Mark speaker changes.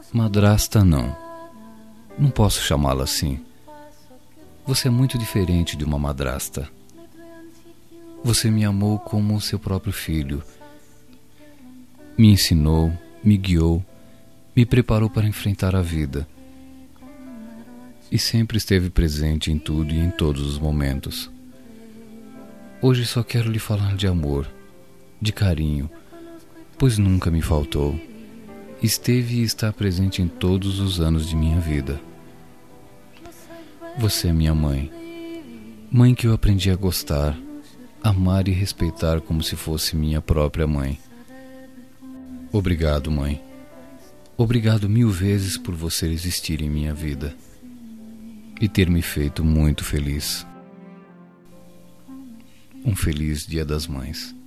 Speaker 1: Madrasta não. Não posso chamá-la assim. Você é muito diferente de uma madrasta. Você me amou como seu próprio filho. Me ensinou, me guiou, me preparou para enfrentar a vida. E sempre esteve presente em tudo e em todos os momentos. Hoje só quero lhe falar de amor, de carinho, pois nunca me faltou. Esteve e está presente em todos os anos de minha vida. Você é minha mãe. Mãe que eu aprendi a gostar, amar e respeitar como se fosse minha própria mãe. Obrigado, mãe. Obrigado 1000 vezes por você existir em minha vida e ter me feito muito feliz. Um feliz Dia das Mães.